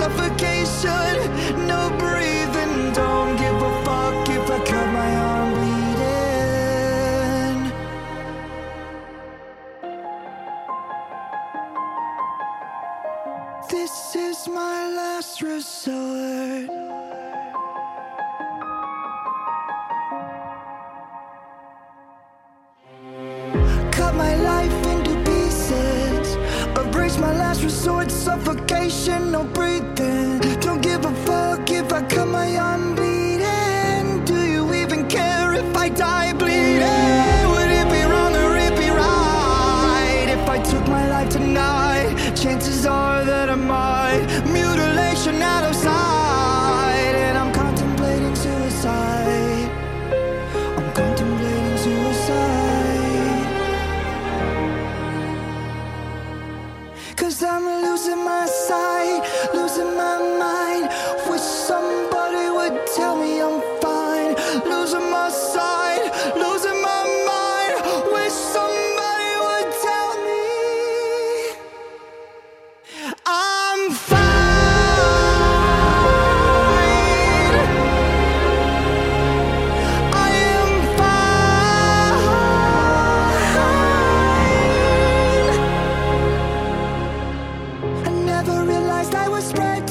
suffocation, no breathing. Don't give a fuck if I cut my arm bleeding. This is my last resort. Cut my life into pieces, erase my last resort. Suffocation, no breathing. Don't give a fuck if I cut my arm bleeding. Do you even care if I die bleeding? Would it be wrong or it be right if I took my life tonight? Chances are that I might. Mutilation out of sight, and I'm contemplating suicide. I'm contemplating suicide. 'Cause I'm losing my sight, losing my mind. Wish somebody would tell me I'm fine. Losing my sight, losing my mind. Wish somebody would tell me I'm fine. I am fine. I never realized I was spread